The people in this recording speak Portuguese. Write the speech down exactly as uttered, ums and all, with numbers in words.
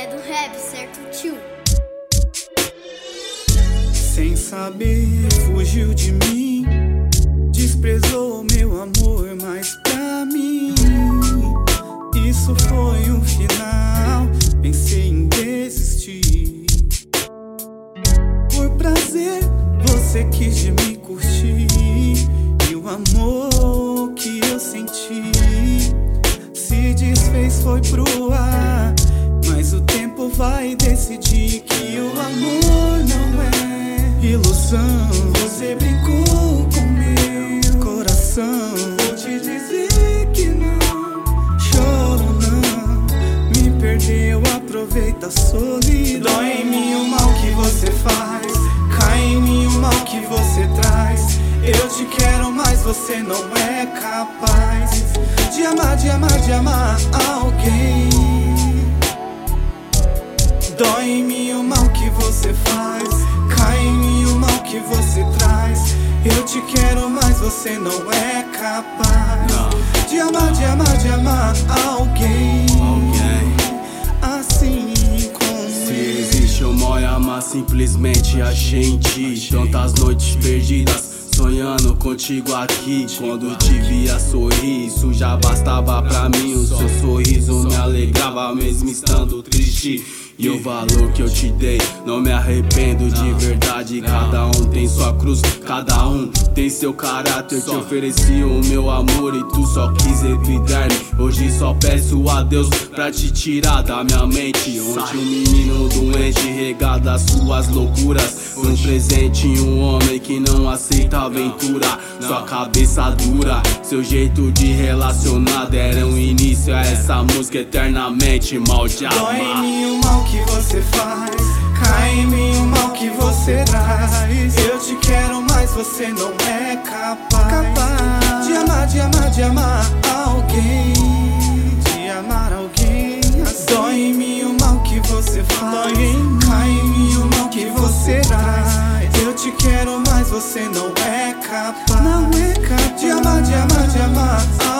é do rap, certo, tio? Sem saber, fugiu de mim, desprezou meu amor, mas pra mim isso foi um final. Pensei em desistir. Por prazer, você quis de me curtir, e o amor que eu senti se desfez, foi pro ar. Mas o tempo vai decidir que o amor não é ilusão. Você brincou com meu coração, vou te dizer que não. Choro não, me perdeu, aproveita a solidão. Dói em mim o mal que você faz, cai em mim o mal que você traz. Eu te quero, mas você não é capaz de amar, de amar, de amar alguém. Dói em mim o mal que você faz, cai em mim o mal que você traz. Eu te quero, mas você não é capaz não. de amar, de amar, de amar alguém, alguém. Assim como se existe amor e amar simplesmente a gente. Tantas noites perdidas sonhando contigo aqui. Quando te via sorrir, isso já bastava pra mim. O seu sorriso me alegrava mesmo estando triste. E o valor que eu te dei, não me arrependo de verdade. Cada um tem sua cruz, cada um tem seu caráter. Te ofereci o meu amor e tu só quis evitar-me. Hoje só peço a Deus pra te tirar da minha mente. Ontem um menino doente regado às suas loucuras, um presente e um homem que não aceita aventura. Sua cabeça dura, seu jeito de relacionar deram início a essa música eternamente mal de amar. Dói em mim o mal que você faz, cai em mim o mal que você traz. Eu te quero, mas você não é capaz, capaz de amar, de amar, de amar alguém, de amar alguém assim. Dói em mim o mal que você faz, cai em mim o mal que você traz. Eu te quero, mas você não é capaz, não é capaz de amar, de amar, de amar